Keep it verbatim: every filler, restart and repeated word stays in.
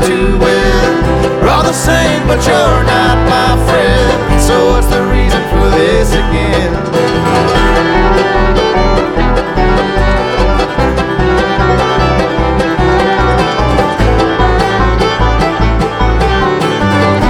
too well. We're all the same, but you're not my friend. So what's the reason for this again?